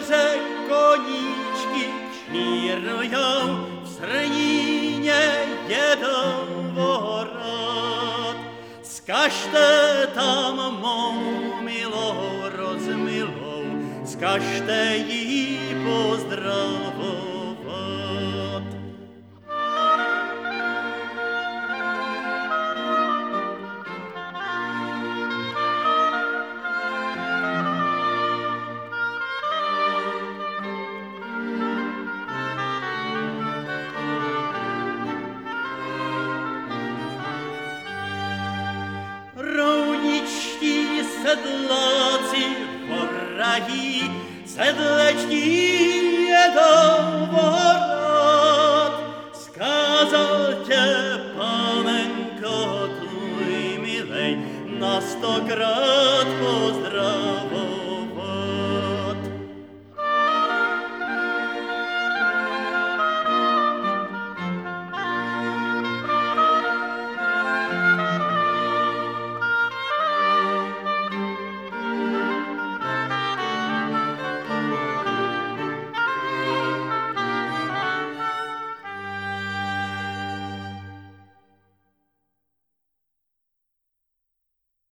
že koníčky knírujou, v Srníně jedou vorát. Zkažte tam mou milou rozmilou, zkažte jí pozdravovat. Rouničtí sedláci poradí, sedlečtí jedou vorát. Skázal tě, panenko, tvůj milej, na 100krát pozdravovat.